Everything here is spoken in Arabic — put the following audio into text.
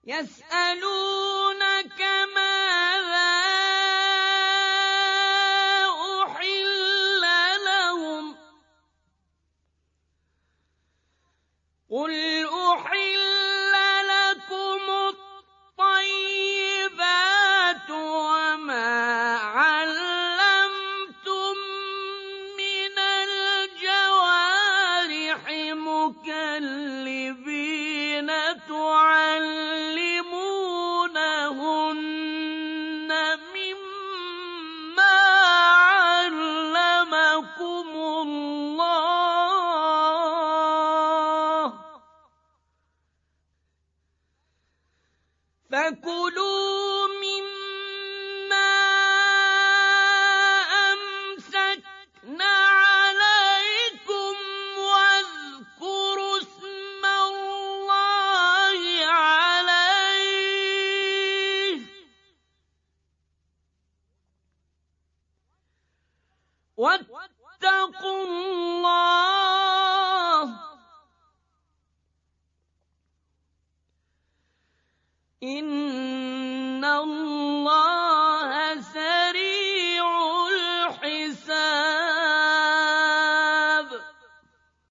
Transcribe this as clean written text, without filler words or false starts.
يسألونك ماذا أحل لهم قل أحل لكم الطيبات وما علمتم من الجوارح مكلبين تعلمونهن مما علمكم الله فكلوا مما أمسكنا عليكم واذكروا اسم الله عليه واتقوا الله إن